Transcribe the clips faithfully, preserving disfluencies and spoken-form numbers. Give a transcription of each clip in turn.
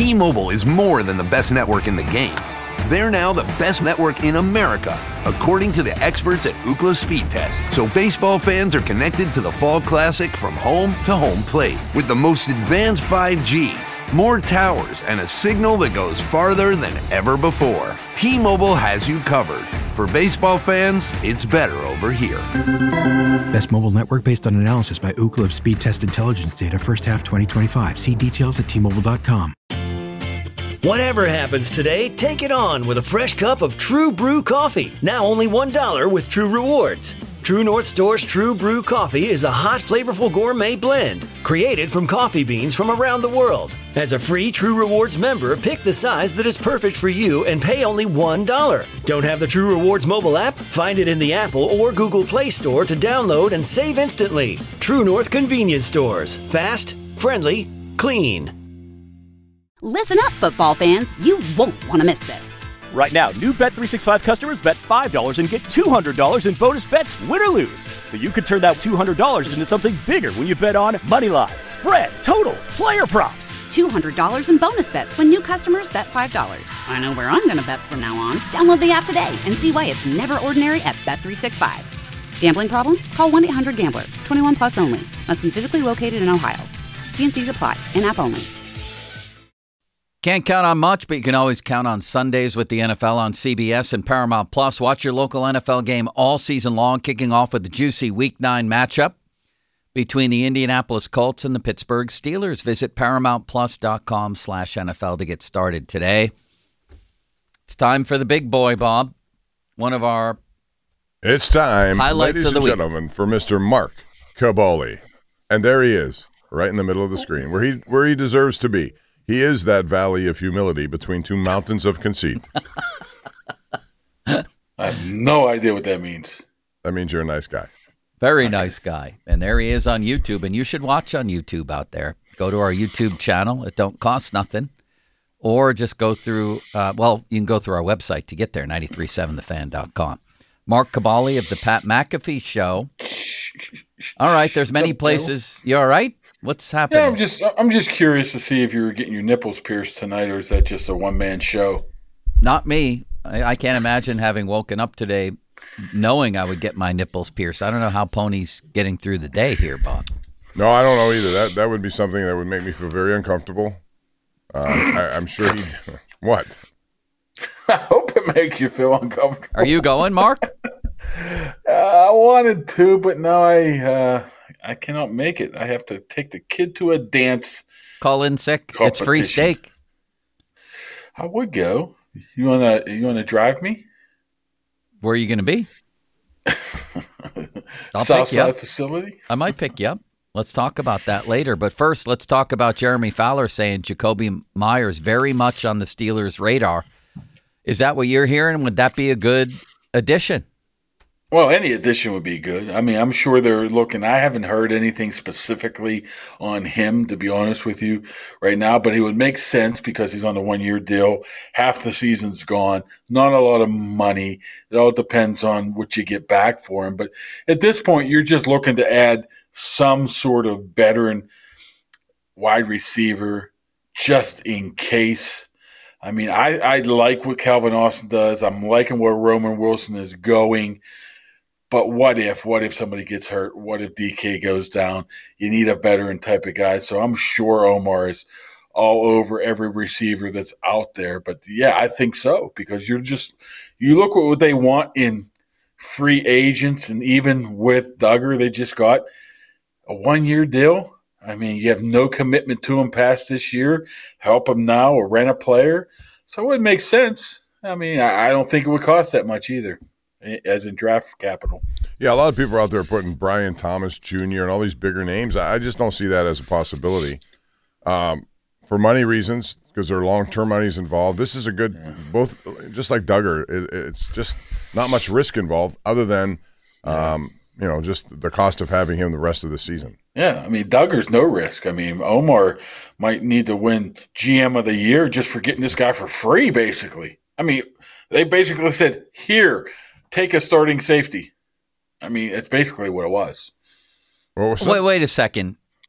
T-Mobile is more than the best network in the game. They're now the best network in America, according to the experts at Ookla Speed Test. So baseball fans are connected to the Fall Classic from home to home plate with the most advanced five G, more towers, and a signal that goes farther than ever before. T-Mobile has you covered. For baseball fans, it's better over here. Best mobile network based on analysis by Ookla of Speed Test Intelligence data first half twenty twenty-five. See details at T Mobile dot com. Whatever happens today, take it on with a fresh cup of True Brew coffee. Now only one dollar with True Rewards. True North Store's True Brew coffee is a hot, flavorful gourmet blend created from coffee beans from around the world. As a free True Rewards member, pick the size that is perfect for you and pay only one dollar. Don't have the True Rewards mobile app? Find it in the Apple or Google Play Store to download and save instantly. True North Convenience Stores. Fast, friendly, clean. Listen up, football fans. You won't want to miss this. Right now, new Bet three sixty-five customers bet five dollars and get two hundred dollars in bonus bets, win or lose. So you could turn that two hundred dollars into something bigger when you bet on money line, spread, totals, player props. two hundred dollars in bonus bets when new customers bet five dollars. I know where I'm going to bet from now on. Download the app today and see why it's never ordinary at Bet three sixty-five. Gambling problem? Call one eight hundred gambler. twenty-one plus only. Must be physically located in Ohio. T and C's apply. In-app only. Can't count on much, but you can always count on Sundays with the N F L on C B S and Paramount Plus. Watch your local N F L game all season long, kicking off with the juicy Week nine matchup between the Indianapolis Colts and the Pittsburgh Steelers. Visit ParamountPlus.com slash NFL to get started today. It's time for the big boy, Bob. One of our It's time, highlights ladies of the and week. gentlemen, for Mister Mark Kaboly. And there he is, right in the middle of the screen, where he where he deserves to be. He is that valley of humility between two mountains of conceit. I have no idea what that means. That means you're a nice guy. Very nice guy. And there he is on YouTube. And you should watch on YouTube out there. Go to our YouTube channel. It don't cost nothing. Or just go through, uh, well, you can go through our website to get there, nine three seven the fan dot com. Mark Kaboly of the Pat McAfee Show. All right, there's many places. You all right? What's happening? Yeah, I'm just I'm just curious to see if you were getting your nipples pierced tonight, or is that just a one man show? Not me. I, I can't imagine having woken up today knowing I would get my nipples pierced. I don't know how Pony's getting through the day here, Bob. No, I don't know either. That that would be something that would make me feel very uncomfortable. Uh, I, I'm sure he'd. What? I hope it makes you feel uncomfortable. Are you going, Mark? uh, I wanted to, but no, I uh, I cannot make it. I have to take the kid to a dance. Call in sick. It's free steak. I would go. You wanna you wanna drive me? Where are you going to be? I'll Southside facility. I might pick you up. Let's talk about that later. But first, let's talk about Jeremy Fowler saying Jacoby Myers very much on the Steelers' radar. Is that what you're hearing? Would that be a good addition? Well, any addition would be good. I mean, I'm sure they're looking. I haven't heard anything specifically on him, to be honest with you, right now. But it would make sense because he's on a one-year deal. Half the season's gone. Not a lot of money. It all depends on what you get back for him. But at this point, you're just looking to add some sort of veteran wide receiver just in case. I mean, I, I like what Calvin Austin does. I'm liking where Roman Wilson is going. But what if? What if somebody gets hurt? What if D K goes down? You need a veteran type of guy. So I'm sure Omar is all over every receiver that's out there. But, yeah, I think so because you're just – you look at what they want in free agents, and even with Duggar, they just got a one-year deal. I mean, you have no commitment to him past this year. Help him now or rent a player. So it would make sense. I mean, I, I don't think it would cost that much either, as in draft capital. Yeah, a lot of people out there putting Brian Thomas Junior and all these bigger names. I just don't see that as a possibility. Um, for money reasons, because there are long-term monies involved. This is a good yeah. – both just like Duggar, it, it's just not much risk involved other than, um, you know, just the cost of having him the rest of the season. Yeah, I mean, Duggar's no risk. I mean, Omar might need to win G M of the year just for getting this guy for free, basically. I mean, they basically said, here, take a starting safety. I mean, it's basically what it was. What was wait, wait a second.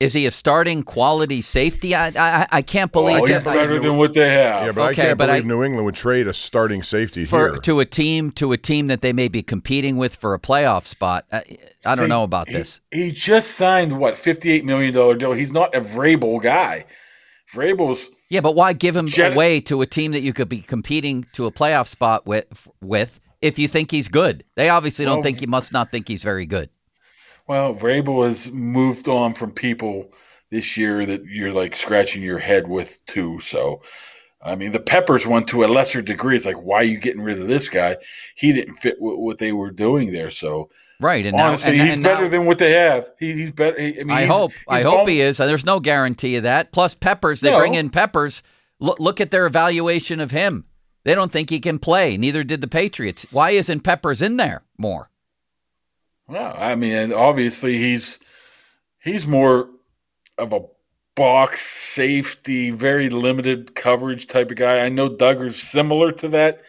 Is he a starting quality safety? I I, I can't believe oh, he's it. better than what they have. Yeah, but Okay, I can't but believe I- New England would trade a starting safety for here. to a team to a team that they may be competing with for a playoff spot. I, I don't They- know about he, this. He just signed, what, fifty-eight million dollars deal. He's not a Vrabel guy. Vrabel's Yeah, but why give him Jet- away to a team that you could be competing to a playoff spot with with if you think he's good? They obviously don't Well, think he must not think he's very good. Well, Vrabel has moved on from people this year that you're like scratching your head with too. So, I mean, the Peppers one to a lesser degree. It's like, why are you getting rid of this guy? He didn't fit with what they were doing there. So, Right, and honestly, now, and, he's and better now, than what they have. He, he's better. He, I mean, I he's, hope I he's hope al- he is. There's no guarantee of that. Plus Peppers, they No. bring in Peppers. Look, look at their evaluation of him. They don't think he can play. Neither did the Patriots. Why isn't Peppers in there more? Well, I mean, obviously he's he's more of a box safety, very limited coverage type of guy. I know Duggar's similar to that,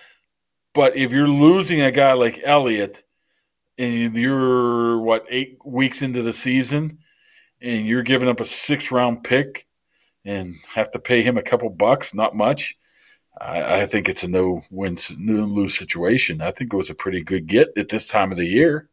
but if you're losing a guy like Elliott and you're what eight weeks into the season and you're giving up a six round pick and have to pay him a couple bucks, not much. I, I think it's a no win, no lose situation. I think it was a pretty good get at this time of the year.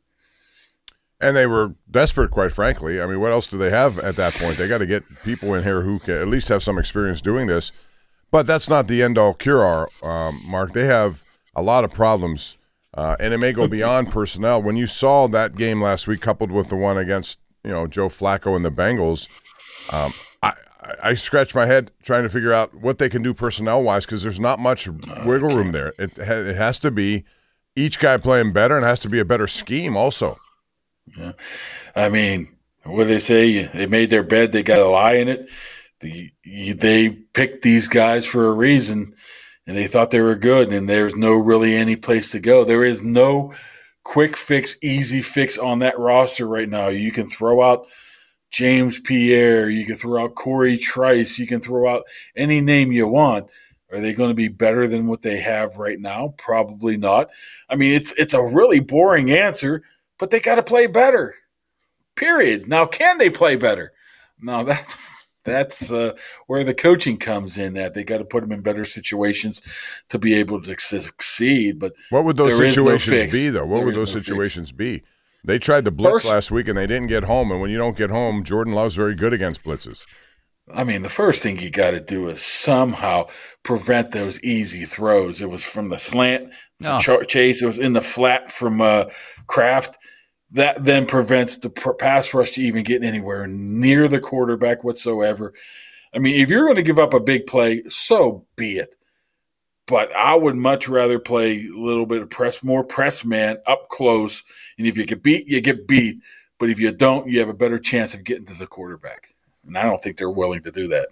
And they were desperate, quite frankly. I mean, what else do they have at that point? They got to get people in here who can at least have some experience doing this. But that's not the end-all cure-all, um, Mark. They have a lot of problems, uh, and it may go beyond personnel. When you saw that game last week coupled with the one against, you know, Joe Flacco and the Bengals, um, I, I scratched my head trying to figure out what they can do personnel-wise because there's not much wiggle room there. It, ha- it has to be each guy playing better and it has to be a better scheme also. Yeah. I mean, what do they say? They made their bed, they got to lie in it. The, they picked these guys for a reason, and they thought they were good, and there's no really any place to go. There is no quick fix, easy fix on that roster right now. You can throw out James Pierre, you can throw out Corey Trice, you can throw out any name you want. Are they going to be better than what they have right now? Probably not. I mean, it's it's a really boring answer, but they got to play better, period. Now, can they play better? No, that's that's uh, where the coaching comes in, that they got to put them in better situations to be able to succeed. But what would those there is no situations fix. be, though? What There would is those no fix. situations be? They tried to blitz First- last week, and they didn't get home. And when you don't get home, Jordan Love's very good against blitzes. I mean, the first thing you got to do is somehow prevent those easy throws. It was from the slant from Oh. Ch- Chase. It was in the flat from uh, Kraft. That then prevents the pr- pass rush to even get anywhere near the quarterback whatsoever. I mean, if you're going to give up a big play, so be it. But I would much rather play a little bit of press, more press man up close. And if you get beat, you get beat. But if you don't, you have a better chance of getting to the quarterback. And I don't think they're willing to do that.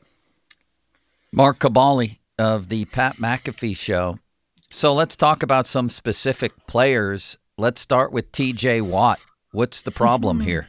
Mark Cabali of the Pat McAfee Show. So let's talk about some specific players. Let's start with T J Watt. What's the problem here?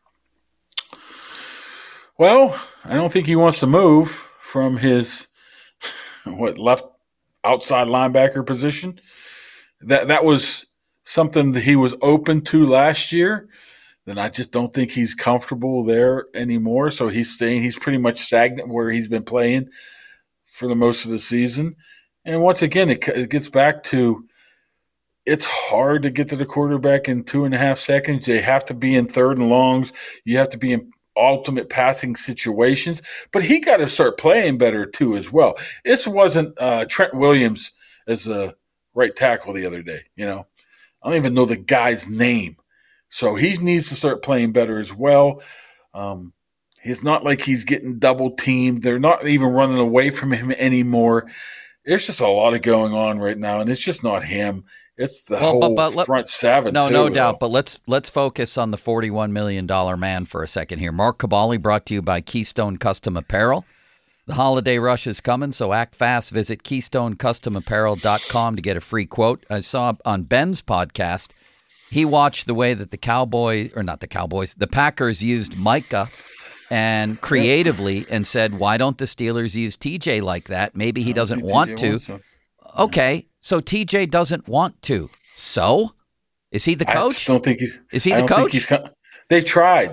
Well, I don't think he wants to move from his what left outside linebacker position. That that was something that he was open to last year. Then I just don't think he's comfortable there anymore. So he's staying. He's pretty much stagnant where he's been playing for the most of the season. And once again, it, it gets back to it's hard to get to the quarterback in two and a half seconds. They have to be in third and longs. You have to be in ultimate passing situations. But he got to start playing better too as well. This wasn't uh, Trent Williams as a right tackle the other day. You know, I don't even know the guy's name. So he needs to start playing better as well. Um, it's not like he's getting double teamed. They're not even running away from him anymore. There's just a lot of going on right now, and it's just not him. It's the Well, but- whole but let- front seven. No, too, no though. doubt. But let's let's focus on the forty-one million dollars man for a second here. Mark Cabali, brought to you by Keystone Custom Apparel. The holiday rush is coming, so act fast. Visit keystone custom apparel dot com to get a free quote. I saw on Ben's podcast, he watched the way that the Cowboys, or not the Cowboys, the Packers used Micah and creatively and said, why don't the Steelers use T J like that? Maybe he I don't doesn't think want T J to. wants to. Okay, so T J doesn't want to. So? Is he the I coach? just don't think he's. Is he I the don't think coach? he's co- they tried.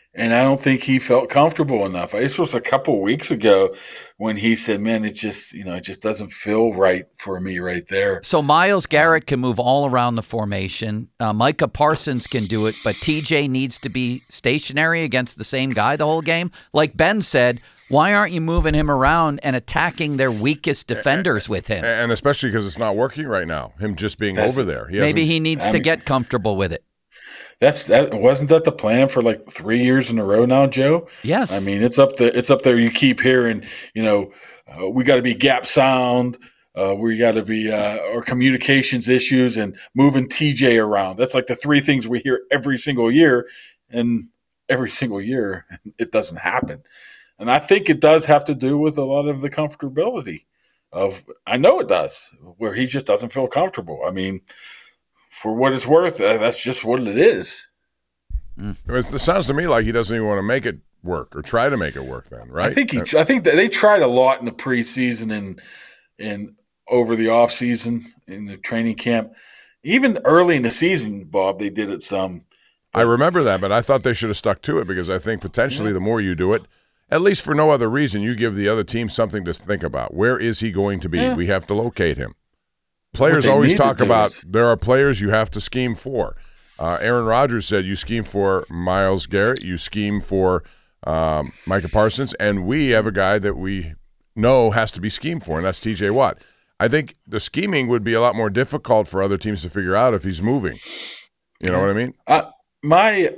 And I don't think he felt comfortable enough. This was a couple of weeks ago when he said, man, it just, you know, it just doesn't feel right for me right there. So Myles Garrett can move all around the formation. Uh, Micah Parsons can do it, but T J needs to be stationary against the same guy the whole game. Like Ben said, why aren't you moving him around and attacking their weakest defenders with him? And especially because it's not working right now, him just being That's, over there. He maybe he needs I to mean, get comfortable with it. That's that wasn't that the plan for like three years in a row now, Joe? Yes. I mean, it's up the it's up there. You keep hearing, you know, uh, we got to be gap sound. Uh, we got to be uh, or communications issues and moving T J around. That's like the three things we hear every single year, and every single year it doesn't happen. And I think it does have to do with a lot of the comfortability of. I know it does, where he just doesn't feel comfortable. I mean. For what it's worth, uh, that's just what it is. Mm. It sounds to me like he doesn't even want to make it work or try to make it work. Then, right? I think he. I think that they tried a lot in the preseason and and over the off season in the training camp, even early in the season. Bob, they did it some. I remember that, but I thought they should have stuck to it because I think potentially yeah. the more you do it, at least for no other reason, you give the other team something to think about. Where is he going to be? Yeah. We have to locate him. Players always talk about is. there are players you have to scheme for. Uh, Aaron Rodgers said you scheme for Myles Garrett, you scheme for um, Micah Parsons, and we have a guy that we know has to be schemed for, and that's T J Watt. I think the scheming would be a lot more difficult for other teams to figure out if he's moving. You know what I mean? Uh, my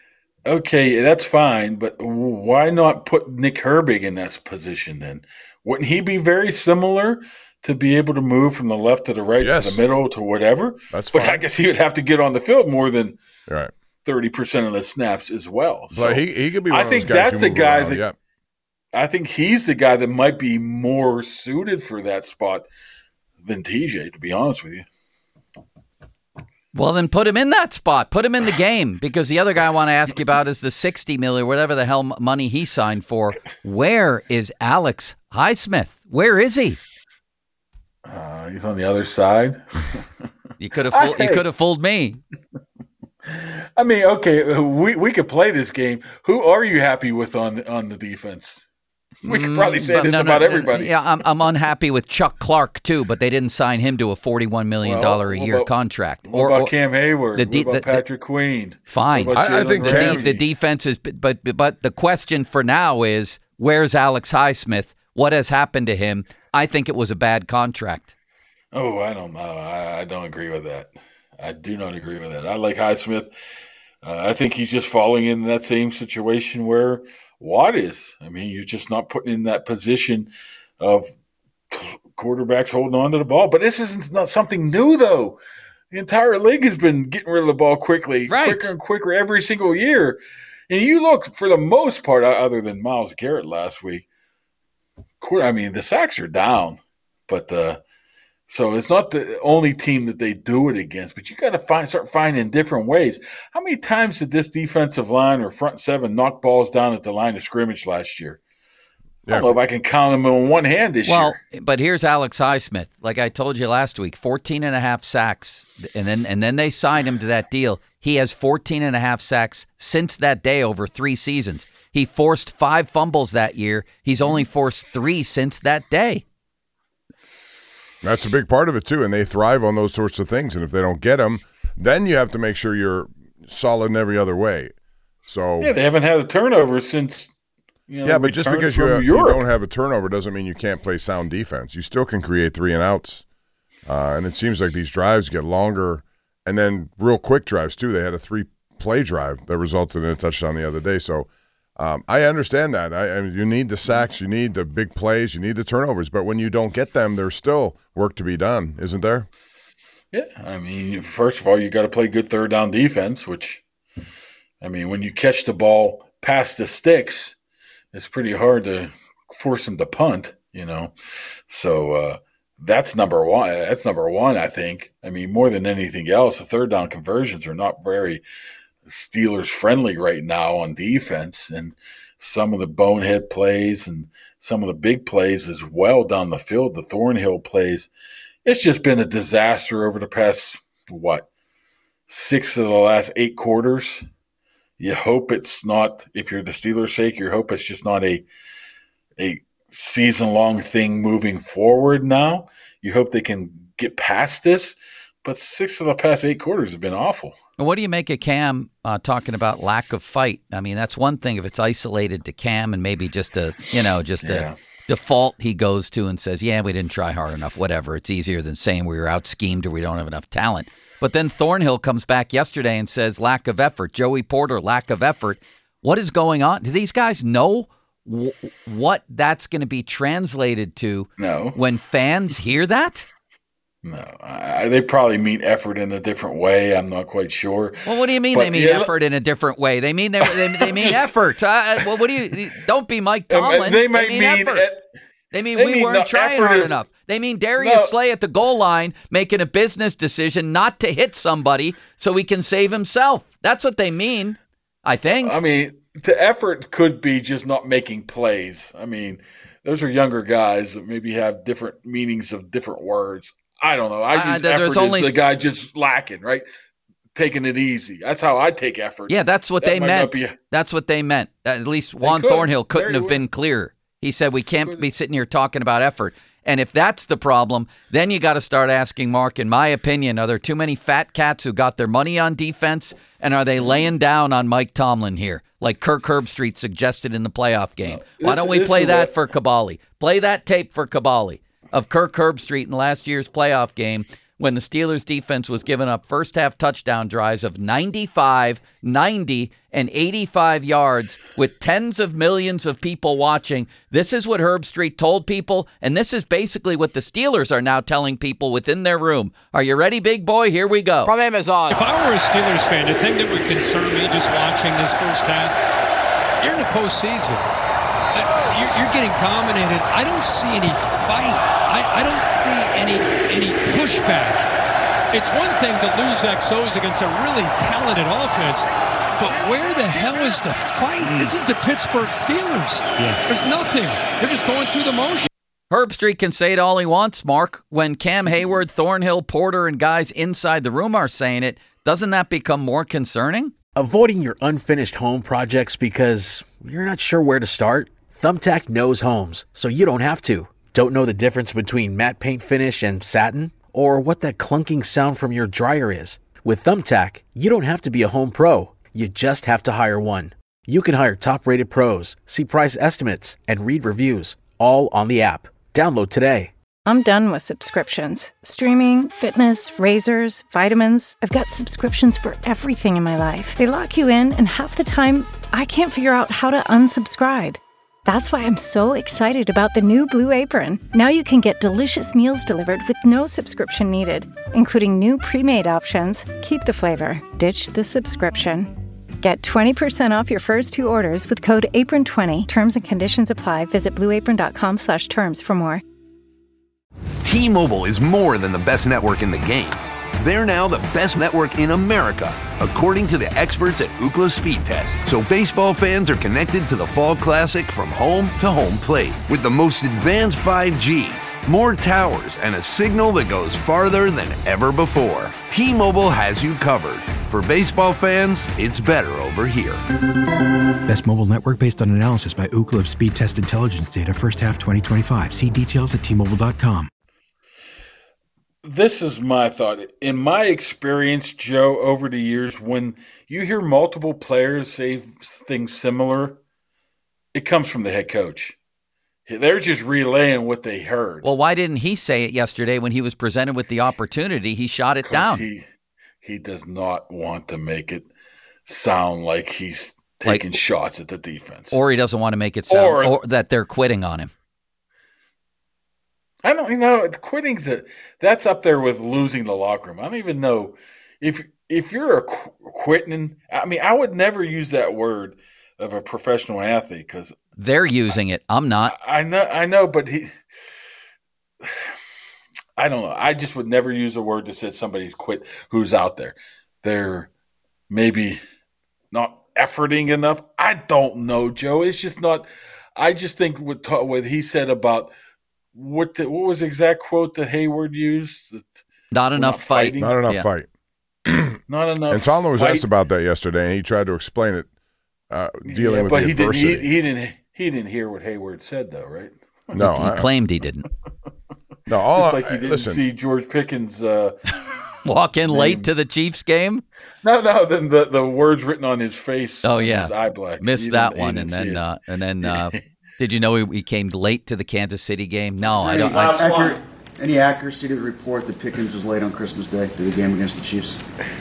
okay, that's fine, but why not put Nick Herbig in that position then? Wouldn't he be very similar to be able to move from the left to the right yes. to the middle to whatever? That's but fine. I guess he would have to get on the field more than right. thirty percent of the snaps as well. But so he, he could be one I of think those guys that's the move guy around. that Yep. I think he's the guy that might be more suited for that spot than T J, to be honest with you. Well, then put him in that spot. Put him in the game, because the other guy I want to ask you about is the sixty million, whatever the hell money he signed for. Where is Alex Highsmith? Where is he? Uh, he's on the other side. You could have fooled, you could have fooled me. I mean, okay, we we could play this game. Who are you happy with on on the defense? We could probably say mm, this no, about no, everybody. Yeah, I'm I'm unhappy with Chuck Clark too, but they didn't sign him to a forty-one million dollars well, a year about, contract. What or, about or, Cam Hayward? The de- what about the, Patrick Queen? Fine, I, I think the, Cam, de- the defense is, but but the question for now is, where's Alex Highsmith? What has happened to him? I think it was a bad contract. Oh, I don't know. I, I don't agree with that. I do not agree with that. I like Highsmith. Uh, I think he's just falling in that same situation where Watt is. I mean, you're just not putting in that position of quarterbacks holding on to the ball. But this isn't not something new, though. The entire league has been getting rid of the ball quickly, right. quicker and quicker every single year. And you look, for the most part, other than Myles Garrett last week, I mean, the sacks are down. But uh, so it's not the only team that they do it against, but you got to find start finding different ways. How many times did this defensive line or front seven knock balls down at the line of scrimmage last year? Yeah. I don't know if I can count them on one hand this well, year. But here's Alex Highsmith. Like I told you last week, fourteen and a half sacks, and then and then they signed him to that deal. He has fourteen and a half sacks since that day over three seasons. He forced five fumbles that year. He's only forced three since that day. That's a big part of it, too, and they thrive on those sorts of things. And if they don't get them, then you have to make sure you're solid in every other way. So yeah, they haven't had a turnover since you know, yeah, but just because you, have, you don't have a turnover doesn't mean you can't play sound defense. You still can create three and outs. Uh, and it seems like these drives get longer, and then real quick drives, too. They had a three-play drive that resulted in a touchdown the other day. So um, I understand that. I, I mean, you need the sacks, you need the big plays, you need the turnovers. But when you don't get them, there's still work to be done, isn't there? Yeah. I mean, first of all, you got to play good third down defense, which, I mean, when you catch the ball past the sticks, it's pretty hard to force them to punt, you know. So uh, that's number one. That's number one, I think. I mean, more than anything else, the third down conversions are not very Steelers friendly right now on defense, and some of the bonehead plays and some of the big plays as well down the field, the Thornhill plays. It's just been a disaster over the past, what, six of the last eight quarters. You hope it's not, if you're the Steelers' sake, you hope it's just not a a season-long thing moving forward now. You hope they can get past this. But six of the past eight quarters have been awful. What do you make of Cam uh, talking about lack of fight? I mean, that's one thing if it's isolated to Cam and maybe just a, you know, just yeah. a default he goes to and says, yeah, we didn't try hard enough, whatever. It's easier than saying we were out-schemed or we don't have enough talent. But then Thornhill comes back yesterday and says lack of effort. Joey Porter, lack of effort. What is going on? Do these guys know w- what that's going to be translated to no. when fans hear that? No, I, they probably mean effort in a different way. I'm not quite sure. Well, what do you mean but, they mean yeah, effort in a different way? They mean they they, they mean just, effort. Uh, well, what do you? Don't be Mike Tomlin. They might they mean, mean effort. It, they mean they we mean weren't no, trying hard is, enough. They mean Darius no. Slay at the goal line making a business decision not to hit somebody so he can save himself. That's what they mean. I think. I mean, the effort could be just not making plays. I mean, those are younger guys that maybe have different meanings of different words. I don't know. I use uh, effort only... as the guy just lacking, right? Taking it easy. That's how I take effort. Yeah, that's what that they meant. A... That's what they meant. At least Juan could. Thornhill couldn't Very have well. been clearer. He said we can't could. be sitting here talking about effort. And if that's the problem, then you got to start asking, Mark, in my opinion, are there too many fat cats who got their money on defense? And are they laying down on Mike Tomlin here, like Kirk Herbstreit suggested in the playoff game? No, this, Why don't we play that what... for Caballi? Play that tape for Caballi of Kirk Herbstreit in last year's playoff game when the Steelers' defense was giving up first-half touchdown drives of ninety-five, ninety, and eighty-five yards with tens of millions of people watching. This is what Herbstreit told people, and this is basically what the Steelers are now telling people within their room. Are you ready, big boy? Here we go. From Amazon. If I were a Steelers fan, the thing that would concern me just watching this first half, you're in the postseason. You're, you're getting dominated. I don't see any fight. I, I don't see any any pushback. It's one thing to lose X Os against a really talented offense, but where the hell is the fight? Mm. This is the Pittsburgh Steelers. Yeah. There's nothing. They're just going through the motion. Herbstreit can say it all he wants, Mark. When Cam Hayward, Thornhill, Porter, and guys inside the room are saying it, doesn't that become more concerning? Avoiding your unfinished home projects because you're not sure where to start? Thumbtack knows homes, so you don't have to. Don't know the difference between matte paint finish and satin? Or what that clunking sound from your dryer is? With Thumbtack, you don't have to be a home pro. You just have to hire one. You can hire top-rated pros, see price estimates, and read reviews, all on the app. Download today. I'm done with subscriptions. Streaming, fitness, razors, vitamins. I've got subscriptions for everything in my life. They lock you in, and half the time, I can't figure out how to unsubscribe. That's why I'm so excited about the new Blue Apron. Now you can get delicious meals delivered with no subscription needed, including new pre-made options. Keep the flavor, ditch the subscription. Get twenty percent off your first two orders with code apron twenty. Terms and conditions apply. Visit blueapron.com slash terms for more. T-Mobile is more than the best network in the game. They're now the best network in America, according to the experts at Ookla Speed Test. So baseball fans are connected to the Fall Classic from home to home plate. With the most advanced five G, more towers, and a signal that goes farther than ever before. T-Mobile has you covered. For baseball fans, it's better over here. Best mobile network based on analysis by Ookla Speed Test Intelligence data first half twenty twenty-five. See details at T Mobile dot com. This is my thought. In my experience, Joe, over the years, when you hear multiple players say things similar, it comes from the head coach. They're just relaying what they heard. Well, why didn't he say it yesterday when he was presented with the opportunity? He shot it down. He, he does not want to make it sound like he's taking like, shots at the defense. Or he doesn't want to make it sound or, or that they're quitting on him. I don't you know. Quitting's a, that's up there with losing the locker room. I don't even know if if you're a qu- quitting. I mean, I would never use that word of a professional athlete because they're using I, it. I'm not. I, I know. I know, but he. I don't know. I just would never use a word that says somebody's quit who's out there. They're maybe not efforting enough. I don't know, Joe. It's just not. I just think what what he said about. What the, what was the exact quote that Hayward used? That not enough not fight. Not enough yeah. fight. Not enough. And Tomlin was fight. asked about that yesterday, and he tried to explain it, uh, dealing yeah, with but the he adversity. Didn't, he, he didn't. He didn't hear what Hayward said, though, right? No, he, he I, claimed he didn't. No, all Just like I, he didn't listen. see George Pickens uh, walk in late to the Chiefs game. No, no. Then the, the words written on his face. Oh yeah, his eye black. Missed He that didn't- one, he and didn't see then it. uh, and then uh, did you know he, he came late to the Kansas City game? No, I Any, don't. I, accurate, any accuracy to the report that Pickens was late on Christmas Day to the game against the Chiefs?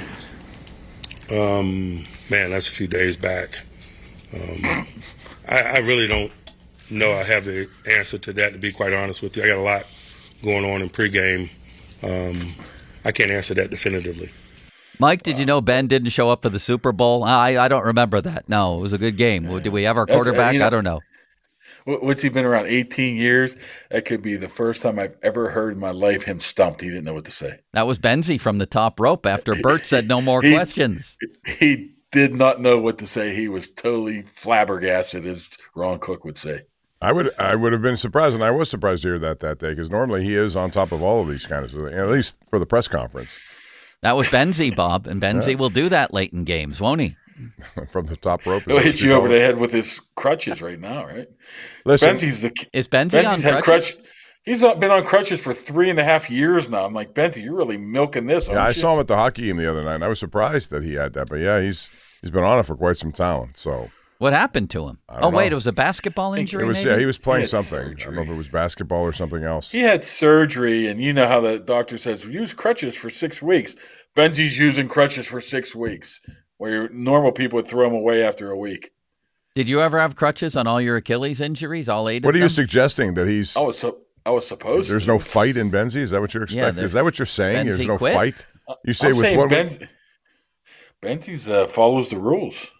Um, man, that's a few days back. Um, I, I really don't know I have the answer to that, to be quite honest with you. I got a lot going on in pregame. Um, I can't answer that definitively. Mike, did you know Ben didn't show up for the Super Bowl? I I don't remember that. No, it was a good game. Did we have our That's- quarterback? you know- I don't know. What- What's he been around eighteen years? That could be the first time I've ever heard in my life him stumped. He didn't know what to say. That was Benzie from the top rope after Bert said no more He- questions. He did not know what to say. He was totally flabbergasted, as Ron Cook would say. I would I would have been surprised, and I was surprised to hear that that day, because normally he is on top of all of these kinds of things, at least for the press conference. That was Benzie, Bob, and Benzie Yeah. will do that late in games, won't he? From the top rope. He'll hit you over the head with his crutches right now, right? Listen, Benzie's the is Benzie Benzie's on had crutches? crutch. He's not been on crutches for three and a half years now. I'm like, Benzie, you're really milking this. Yeah, aren't I you? saw him at the hockey game the other night, and I was surprised that he had that. But yeah, he's he's been on it for quite some time. So What happened to him? I don't Oh, wait, know. it was a basketball injury, it was maybe? yeah, he was playing He had something. I surgery. don't know if it was basketball or something else. He had surgery, and you know how the doctor says use crutches for six weeks. Benzie's using crutches for six weeks, where normal people would throw them away after a week. Did you ever have crutches on all your Achilles injuries, all eight What of are you them? suggesting, that he's? I was so, I was supposed. There's to. no fight in Benzie? Is that what you're Yeah, expecting? Is that what you're saying? Benzie There's no quit? fight? You say I'm with saying what? Benz, Benzie's uh, follows the rules.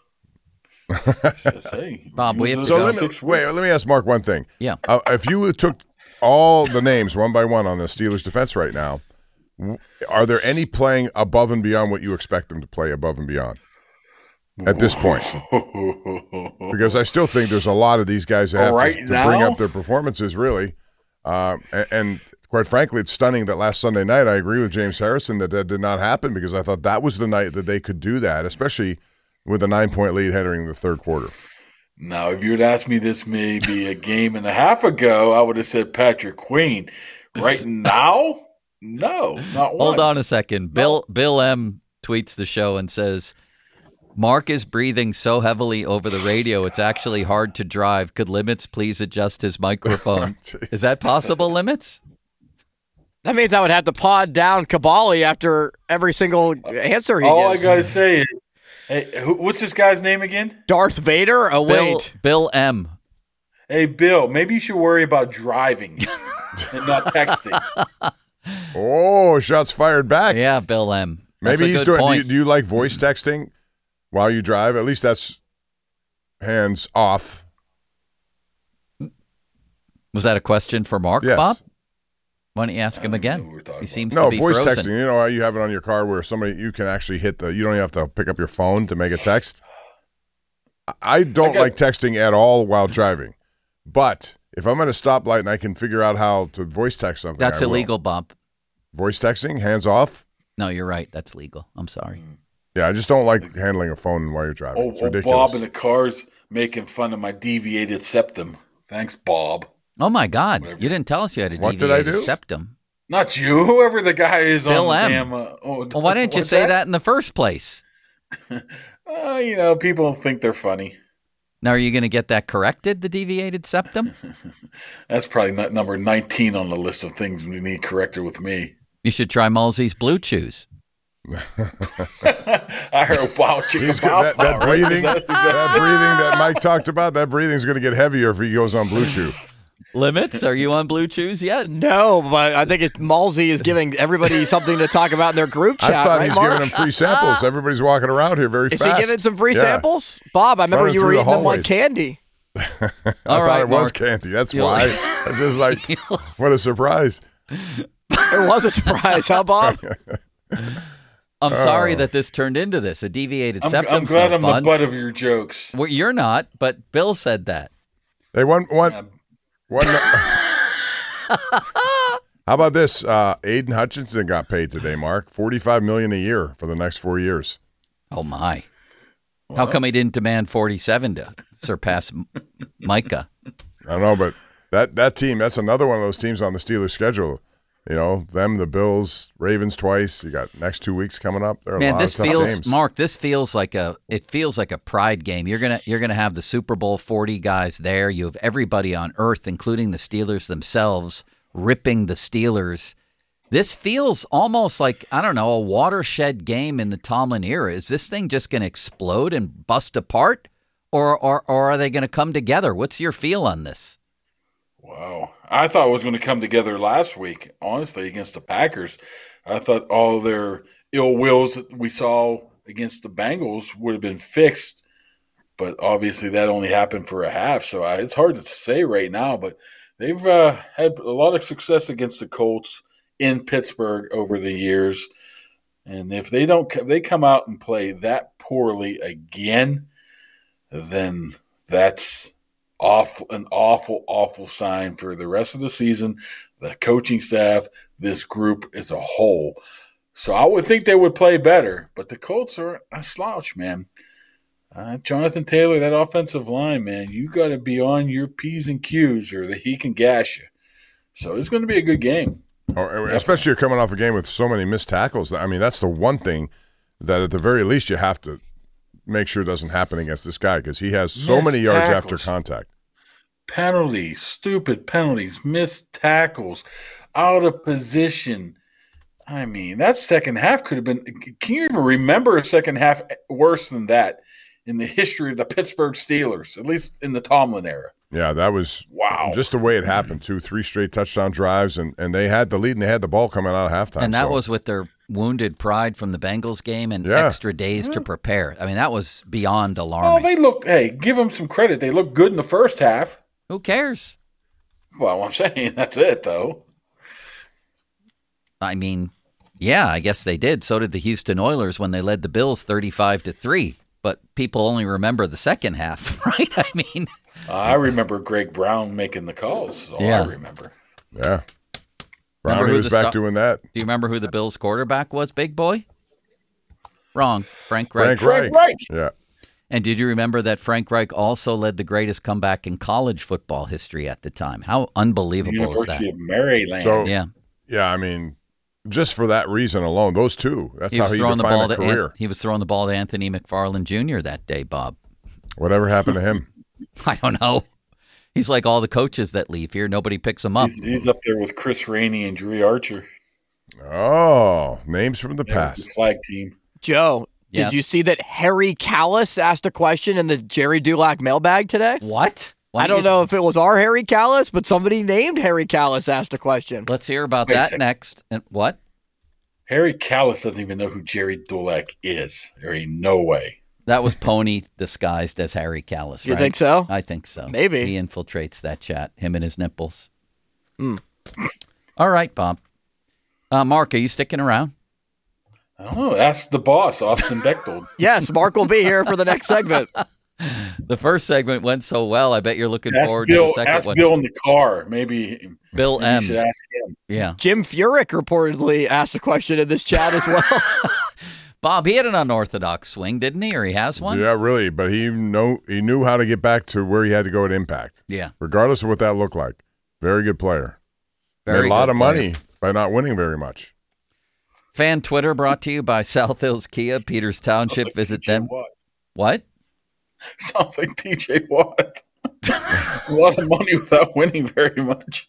Just say, Bob, we use have those to So go. let me, six wait, weeks. let me ask Mark one thing. Yeah. Uh, if you took all the names one by one on the Steelers defense right now, w- are there any playing above and beyond what you expect them to play above and beyond at this point? Because I still think there's a lot of these guys that have Right to, to bring now? up their performances, really. Uh, and, and quite frankly, it's stunning that last Sunday night, I agree with James Harrison that that did not happen, because I thought that was the night that they could do that, especially with a nine-point lead heading the third quarter. Now, if you had asked me this maybe a game and a half ago, I would have said Patrick Queen. Right now, no, not one. Hold on a second. Bill Bill M tweets the show and says, Mark is breathing so heavily over the radio, it's actually hard to drive. Could Limits please adjust his microphone? Is that possible, Limits? That means I would have to pod down Kabali after every single answer he All gives. I gotta say is, hey, who, what's this guy's name again? Darth Vader? Oh, Bill, wait. Bill M. Hey, Bill, maybe you should worry about driving and not texting. Oh, shots fired back. Yeah, Bill M. That's Maybe a he's good doing. Do point. you, do you like voice texting while you drive? At least that's hands off. Was that a question for Mark, Yes. Bob? Why don't you ask him again? He seems No, to be voice frozen. texting. You know how you have it on your car where somebody you can actually hit the. You don't even have to pick up your phone to make a text. I don't I got- like texting at all while driving, but if I'm at a stoplight and I can figure out how to voice text something, That's I will. illegal, Bob. Voice texting, hands off. No, you're right. That's legal. I'm sorry. Yeah, I just don't like handling a phone while you're driving. Oh, It's oh, ridiculous. Bob in the car's making fun of my deviated septum. Thanks, Bob. Oh, my God. You didn't tell us you had a What did I deviated do? septum. Not you, whoever the guy is Bill on the M. damn. Uh, oh, Well, why didn't you what's say that? in the first place? Uh, you know, people think they're funny. Now, are you going to get that corrected, the deviated septum? That's probably not number nineteen on the list of things we need corrected with me. You should try Mulsey's Blue Chews. I heard wow, chicken He's pow got that, pow, that right? breathing. Is that- is that, that- breathing that Mike talked about. That breathing is going to get heavier if he goes on Blue Chew. Limits? Are you on Blue Chews yet? No, but I think it's Malsey is giving everybody something to talk about in their group chat. I thought right, he's Mark? giving them free samples. Everybody's walking around here very Is fast. he giving some free Yeah. samples? Bob, I remember Running you were through the eating them like hallways. candy. I All thought right, it was Mark. candy. That's You'll- why. I just like, what a surprise. It was a surprise, huh, Bob? I'm sorry Oh. that this turned into this. A deviated I'm, septum. I'm glad I'm the butt of your jokes. Well, you're not, but Bill said that. They one one Yeah. one. How about this? Uh, Aiden Hutchinson got paid today, Mark. forty-five million dollars a year for the next four years. Oh, my. How come he didn't demand forty-seven to surpass Micah? I don't know, but that, that team, that's another one of those teams on the Steelers' schedule. You know, them, the Bills, Ravens twice. You got next two weeks coming up. There are Man, a lot this of tough feels games. Mark. This feels like a. It feels like a pride game. You're gonna you're gonna have the Super Bowl forty guys there. You have everybody on earth, including the Steelers themselves, ripping the Steelers. This feels almost like, I don't know, a watershed game in the Tomlin era. Is this thing just going to explode and bust apart, or or, or are they going to come together? What's your feel on this? Wow. I thought it was going to come together last week, honestly, against the Packers. I thought all their ill wills that we saw against the Bengals would have been fixed, but obviously that only happened for a half, so I, it's hard to say right now, but they've uh, had a lot of success against the Colts in Pittsburgh over the years, and if they don't, if they come out and play that poorly again, then that's awful, an awful, awful sign for the rest of the season, the coaching staff, this group as a whole. So I would think they would play better, but the Colts are a slouch, man. Uh, Jonathan Taylor, that offensive line, man, you got to be on your P's and Q's or that he can gash you. So it's going to be a good game. Oh, especially you're coming off a game with so many missed tackles. I mean, that's the one thing that at the very least you have to make sure doesn't happen against this guy because he has so Missed many yards tackles. after contact. Penalties, stupid penalties, missed tackles, out of position. I mean, that second half could have been – can you even remember a second half worse than that in the history of the Pittsburgh Steelers, at least in the Tomlin era? Yeah, that was wow. Just the way it happened, too. Three straight touchdown drives, and, and they had the lead, and they had the ball coming out of halftime. And that so. was with their wounded pride from the Bengals game and Yeah. extra days to prepare. I mean, that was beyond Oh, alarming. they look – hey, give them some credit. They looked good in the first half. Who cares? Well, I'm saying that's it, though. I mean, yeah, I guess they did. So did the Houston Oilers when they led the Bills thirty-five to three. But people only remember the second half, right? I mean, I remember Greg Brown making the calls. That's all Yeah. I remember. Yeah. Remember Brownie who was the back sto- doing that. Do you remember who the Bills quarterback was, big boy? Wrong. Frank Reich. Frank Reich. Yeah. And did you remember that Frank Reich also led the greatest comeback in college football history at the time? How unbelievable University is of Maryland. So, Yeah. yeah, I mean, just for that reason alone, those two, that's he how was he throwing the ball defined a to An- career. he was throwing the ball to Anthony McFarland Junior that day, Bob. Whatever happened to him? I don't know. He's like all the coaches that leave here. Nobody picks him up. He's, he's up there with Chris Rainey and Drew Archer. Oh, names from the Yeah, past. the flag team. Joe, did Yes. you see that Harry Callis asked a question in the Jerry Dulac mailbag today? What? Why I do don't you- know if it was our Harry Callis, but somebody named Harry Callis asked a question. Let's hear about Wait a that second. next. And what? Harry Callis doesn't even know who Jerry Dulac is. There ain't no way. That was Pony disguised as Harry Callis, You right? think so? I think so. Maybe. He infiltrates that chat, him and his nipples. Hmm. All right, Bob. Uh, Mark, are you sticking around? I don't know. Ask the boss, Austin Bechtold. Yes, Mark will be here for the next segment. The first segment went so well. I bet you're looking Ask forward Bill, to the second ask one. Bill in the car. Maybe Bill maybe you M. should ask him. Yeah. Jim Furyk reportedly asked a question in this chat as well. Bob, he had an unorthodox swing, didn't he? Or he has one? Yeah, really. But he know he knew how to get back to where he had to go at Impact. Yeah. Regardless of what that looked like. Very good player. Very Made a lot good of player. money by not winning very much. Fan Twitter brought to you by South Hills Kia, Peters Township. Like Visit T J them. Watt. What? Sounds like T J Watt. A lot of money without winning very much.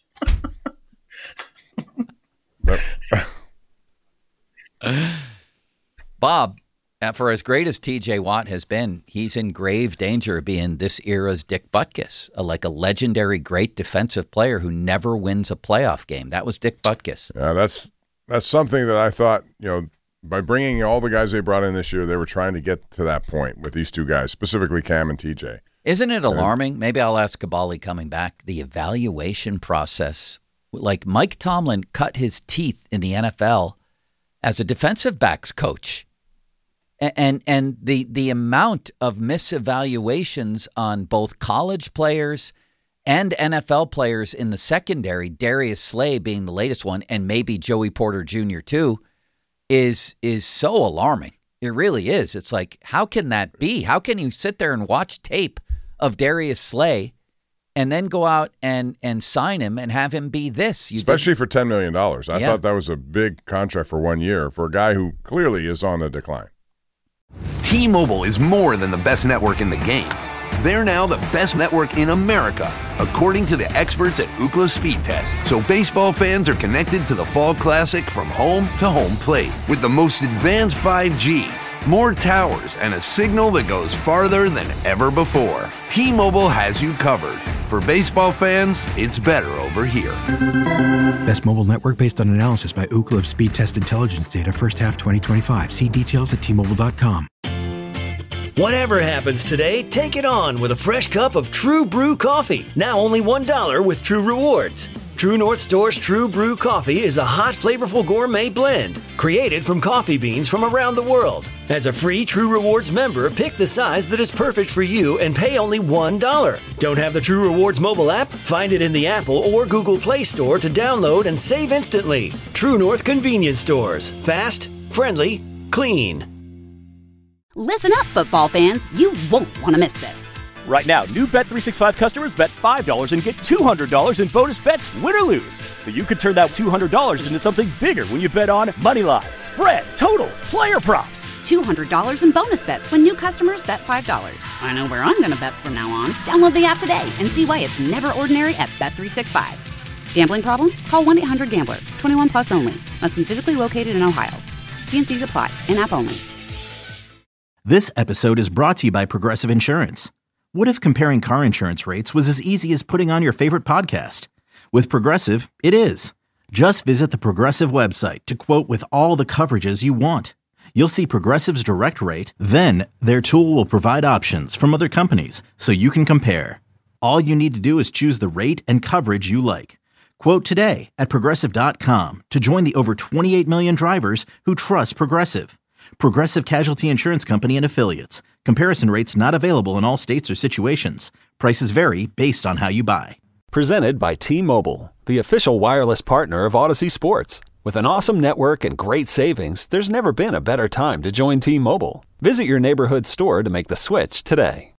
Bob, uh, for as great as T J Watt has been, he's in grave danger of being this era's Dick Butkus, a, like a legendary great defensive player who never wins a playoff game. That was Dick Butkus. Yeah, that's that's something that I thought, you know, by bringing all the guys they brought in this year, they were trying to get to that point with these two guys, specifically Cam and T J. Isn't it alarming? Maybe I'll ask Kabali coming back. The evaluation process, like Mike Tomlin cut his teeth in the N F L as a defensive backs coach. And, and and the the amount of misevaluations on both college players and N F L players in the secondary, Darius Slay being the latest one, and maybe Joey Porter Junior too, is is so alarming. It really is. It's like, how can that be? How can you sit there and watch tape of Darius Slay and then go out and, and sign him and have him be this? You Especially didn't... for ten million dollars. I yeah. thought that was a big contract for one year for a guy who clearly is on the decline. T-Mobile is more than the best network in the game. They're now the best network in America, according to the experts at Ookla Speed Test. So baseball fans are connected to the Fall Classic from home to home plate with the most advanced five G, more towers, and a signal that goes farther than ever before. T-Mobile has you covered. For baseball fans, it's better over here. Best mobile network based on analysis by Ookla of Speed Test Intelligence data first half twenty twenty-five. See details at T Mobile dot com. Whatever happens today, take it on with a fresh cup of True Brew coffee. Now only one dollar with True Rewards. True North Store's True Brew coffee is a hot, flavorful gourmet blend created from coffee beans from around the world. As a free True Rewards member, pick the size that is perfect for you and pay only one dollar. Don't have the True Rewards mobile app? Find it in the Apple or Google Play Store to download and save instantly. True North Convenience Stores. Fast, friendly, clean. Listen up, football fans. You won't want to miss this. Right now, new Bet three sixty-five customers bet five dollars and get two hundred dollars in bonus bets, win or lose. So you could turn that two hundred dollars into something bigger when you bet on moneyline, spread, totals, player props. two hundred dollars in bonus bets when new customers bet five dollars. I know where I'm going to bet from now on. Download the app today and see why it's never ordinary at Bet three sixty-five. Gambling problem? Call one eight hundred gambler. twenty-one plus only. Must be physically located in Ohio. T and C's apply. In-app only. This episode is brought to you by Progressive Insurance. What if comparing car insurance rates was as easy as putting on your favorite podcast? With Progressive, it is. Just visit the Progressive website to quote with all the coverages you want. You'll see Progressive's direct rate, then their tool will provide options from other companies so you can compare. All you need to do is choose the rate and coverage you like. Quote today at Progressive dot com to join the over twenty-eight million drivers who trust Progressive. Progressive Casualty Insurance Company and Affiliates. Comparison rates not available in all states or situations. Prices vary based on how you buy. Presented by T-Mobile, the official wireless partner of Odyssey Sports. With an awesome network and great savings, there's never been a better time to join T-Mobile. Visit your neighborhood store to make the switch today.